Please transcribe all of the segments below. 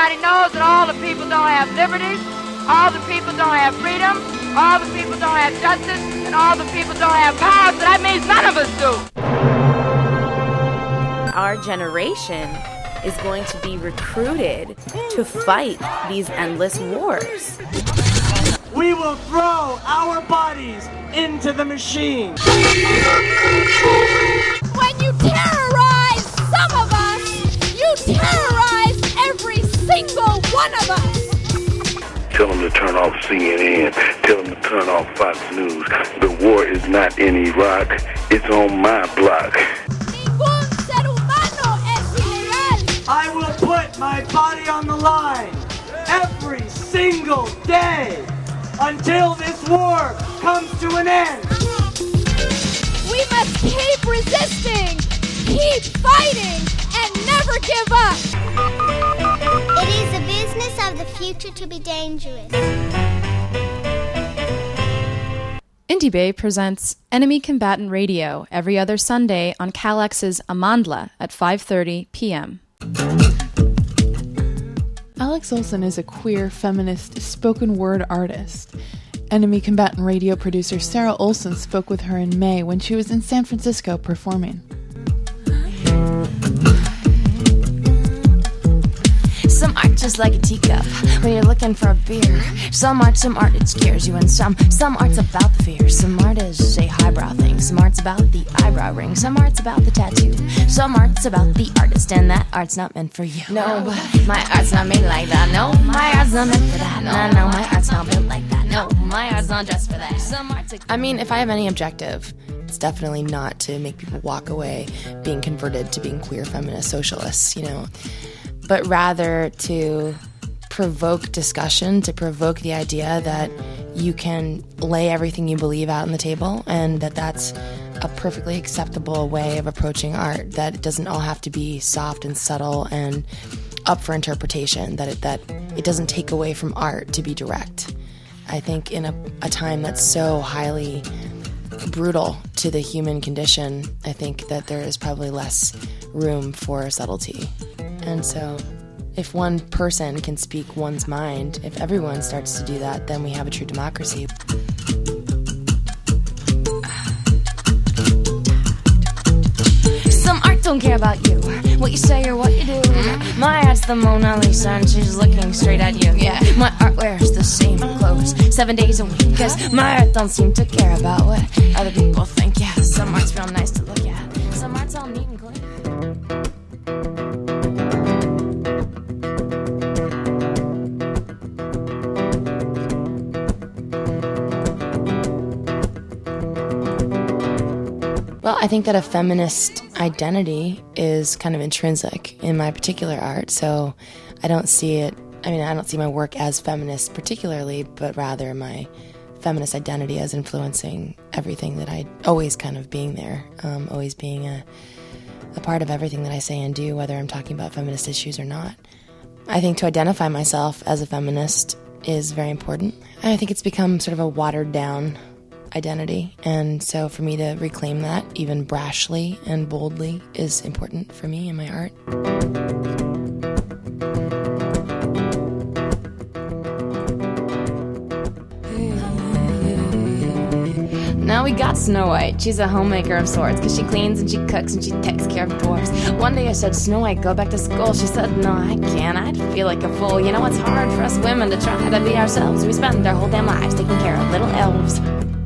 Everybody knows that all the people don't have liberties, all the people don't have freedom, all the people don't have justice, and all the people don't have power, so that means none of us do. Our generation is going to be recruited to fight these endless wars. We will throw our bodies into the machine. When you terrorize some of us, you terrorize every single one of us. Tell them to turn off CNN. Tell them to turn off Fox News. The war is not in Iraq. It's on my block. Ningún ser humano es ilegal. I will put my body on the line every single day until this war comes to an end. We must keep resisting, keep fighting, and never give up. It is the business of the future to be dangerous. Indie Bay presents Enemy Combatant Radio every other Sunday on Calex's Amandla at 5:30 p.m. Alex Olson is a queer, feminist, spoken word artist. Enemy Combatant Radio producer Sarah Olson spoke with her in May when she was in San Francisco performing. Some art just like a teacup when you're looking for a beer. Some art it scares you, and some art's about the fear. Some art is a highbrow thing. Some art's about the eyebrow ring. Some art's about the tattoo. Some art's about the artist, and that art's not meant for you. No, but my art's not made like that. No, my art's not meant for that. No, my art's not built like that. No, my art's not dressed for that. Some art's I mean, if I have any objective, it's definitely not to make people walk away being converted to being queer feminist socialists, you know, but rather to provoke discussion, to provoke the idea that you can lay everything you believe out on the table and that that's a perfectly acceptable way of approaching art, that it doesn't all have to be soft and subtle and up for interpretation, that it doesn't take away from art to be direct. I think in a time that's so highly brutal to the human condition, I think that there is probably less room for subtlety. And so if one person can speak one's mind, if everyone starts to do that, then we have a true democracy. Some art don't care about you, what you say or what you do. My art's the Mona Lisa and she's looking straight at you. Yeah, my art wears the same clothes 7 days a week, cause my art don't seem to care about what other people think. Yeah, some art's real nice to look at. Some art's all neat and clean. Well, I think that a feminist identity is kind of intrinsic in my particular art, so I don't see my work as feminist particularly, but rather my feminist identity as influencing everything that I always kind of being there, always being a part of everything that I say and do, whether I'm talking about feminist issues or not. I think to identify myself as a feminist is very important. I think it's become sort of a watered down identity, and so for me to reclaim that, even brashly and boldly, is important for me in my art. Now we got Snow White. She's a homemaker of sorts, cause she cleans and she cooks and she takes care of dwarfs. One day I said, Snow White, go back to school. She said, no, I can't. I'd feel like a fool. You know, it's hard for us women to try to be ourselves. We spend our whole damn lives taking care of little elves.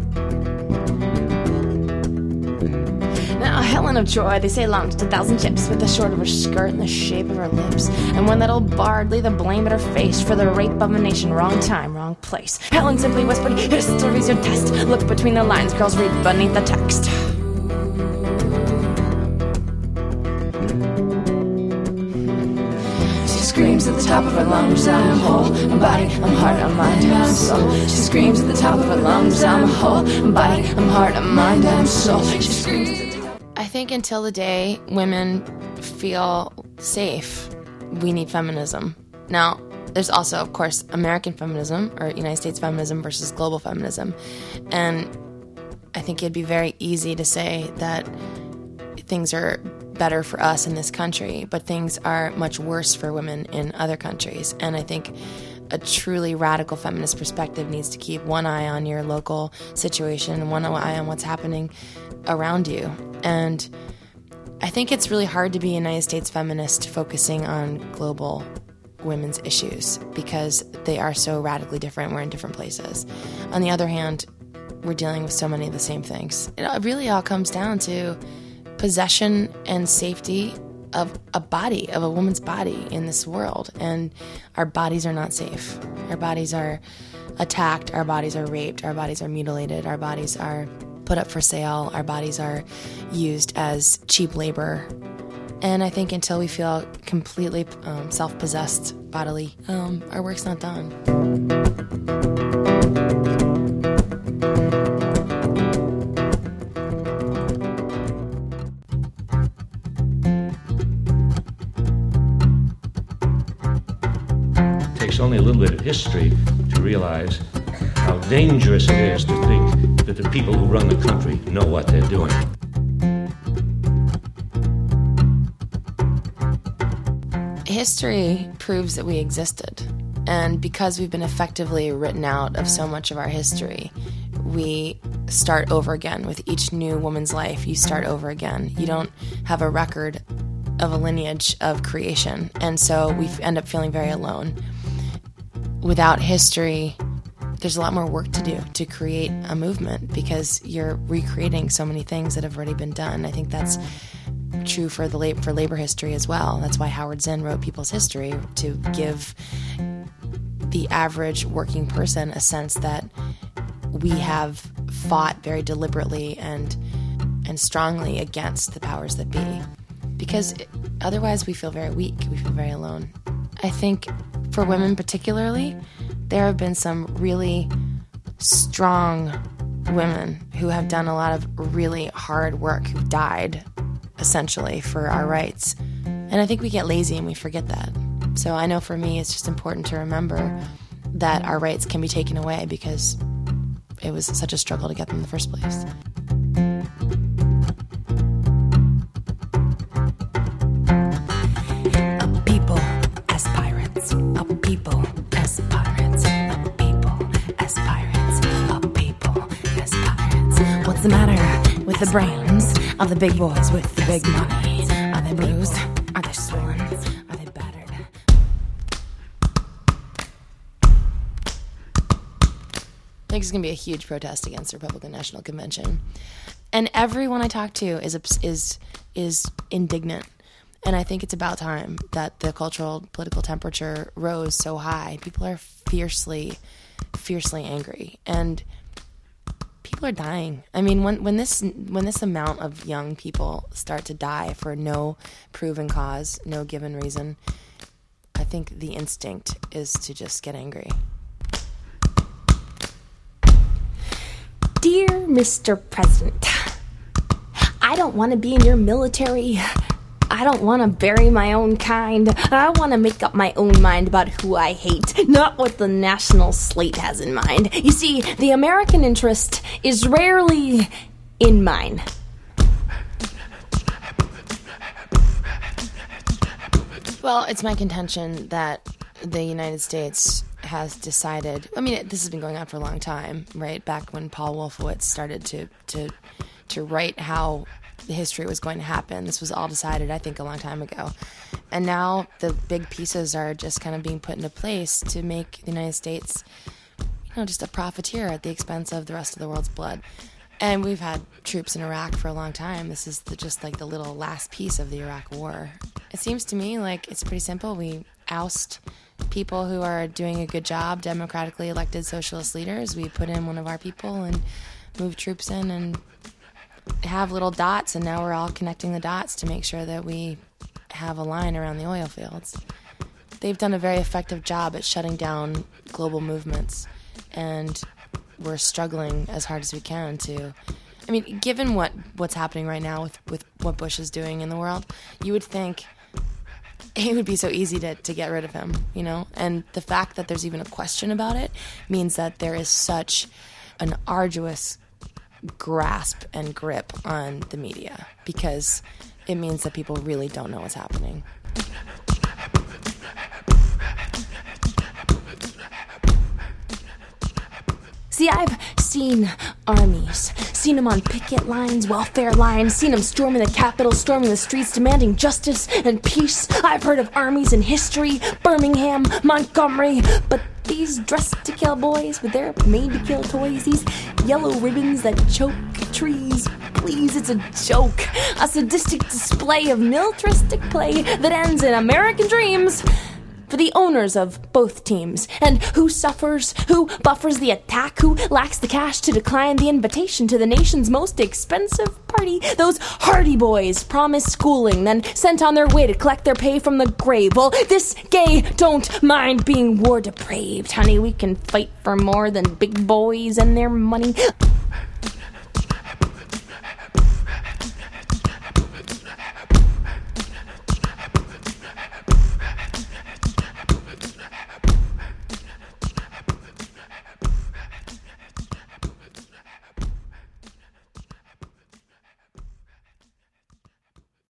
Now Helen of Troy, they say, launched 1,000 ships with the short of her skirt and the shape of her lips. And when that old bard laid the blame at her face for the rape of a nation, wrong time, wrong place, Helen simply whispered, history's your test. Look between the lines, girls, read beneath the text. She screams at the top of her lungs, I'm whole, I'm body, I'm heart, I'm mind, I'm soul. She screams at the top of her lungs, I'm whole, I'm body, I'm heart, I'm mind, I'm soul. She screams at the I think until the day women feel safe, we need feminism. Now, there's also, of course, American feminism, or United States feminism versus global feminism. And I think it'd be very easy to say that things are better for us in this country, but things are much worse for women in other countries. And I think a truly radical feminist perspective needs to keep one eye on your local situation and one eye on what's happening around you. And I think it's really hard to be a United States feminist focusing on global women's issues because they are so radically different. We're in different places. On the other hand, we're dealing with so many of the same things. It really all comes down to possession and safety of a woman's body in this world. And our bodies are not safe. Our bodies are attacked. Our bodies are raped. Our bodies are mutilated. Our bodies are put up for sale. Our bodies are used as cheap labor. And I think until we feel completely self-possessed bodily, our work's not done. Only a little bit of history to realize how dangerous it is to think that the people who run the country know what they're doing. History proves that we existed. And because we've been effectively written out of so much of our history, we start over again. With each new woman's life, you start over again. You don't have a record of a lineage of creation. And so we end up feeling very alone. Without history, there's a lot more work to do to create a movement because you're recreating so many things that have already been done. I think that's true for labor history as well. That's why Howard Zinn wrote People's History, to give the average working person a sense that we have fought very deliberately and strongly against the powers that be. Because otherwise we feel very weak, we feel very alone. I think for women particularly, there have been some really strong women who have done a lot of really hard work, who've died, essentially, for our rights. And I think we get lazy and we forget that. So I know for me, it's just important to remember that our rights can be taken away because it was such a struggle to get them in the first place. What's the matter with the brains of the big boys with the big money? Are they bruised? Are they swollen? Are they battered? I think it's going to be a huge protest against the Republican National Convention. And everyone I talk to is indignant. And I think it's about time that the cultural political temperature rose so high. People are fiercely angry. And people are dying. I mean, when this amount of young people start to die for no proven cause, no given reason, I think the instinct is to just get angry. Dear Mr. President, I don't want to be in your military. I don't want to bury my own kind. I want to make up my own mind about who I hate, not what the national slate has in mind. You see, the American interest is rarely in mine. Well, it's my contention that the United States has decided, I mean, this has been going on for a long time, right? Back when Paul Wolfowitz started to write how the history was going to happen. This was all decided, I think, a long time ago. And now the big pieces are just kind of being put into place to make the United States, just a profiteer at the expense of the rest of the world's blood. And we've had troops in Iraq for a long time. This is just like the little last piece of the Iraq war. It seems to me like it's pretty simple. We oust people who are doing a good job, democratically elected socialist leaders. We put in one of our people and move troops in and have little dots, and now we're all connecting the dots to make sure that we have a line around the oil fields. They've done a very effective job at shutting down global movements, and we're struggling as hard as we can to... I mean, given what's happening right now with what Bush is doing in the world, you would think it would be so easy to get rid of him, And the fact that there's even a question about it means that there is such an arduous grasp and grip on the media, because it means that people really don't know what's happening. See, I've seen armies, seen them on picket lines, welfare lines, seen them storming the Capitol, storming the streets, demanding justice and peace. I've heard of armies in history, Birmingham, Montgomery, but these dressed-to-kill boys with their made-to-kill toys, these yellow ribbons that choke trees, please, it's a joke, a sadistic display of militaristic play that ends in American dreams for the owners of both teams. And who suffers, who buffers the attack, who lacks the cash to decline the invitation to the nation's most expensive party? Those hardy boys promised schooling, then sent on their way to collect their pay from the grave. Well, this gay don't mind being war depraved. Honey, we can fight for more than big boys and their money.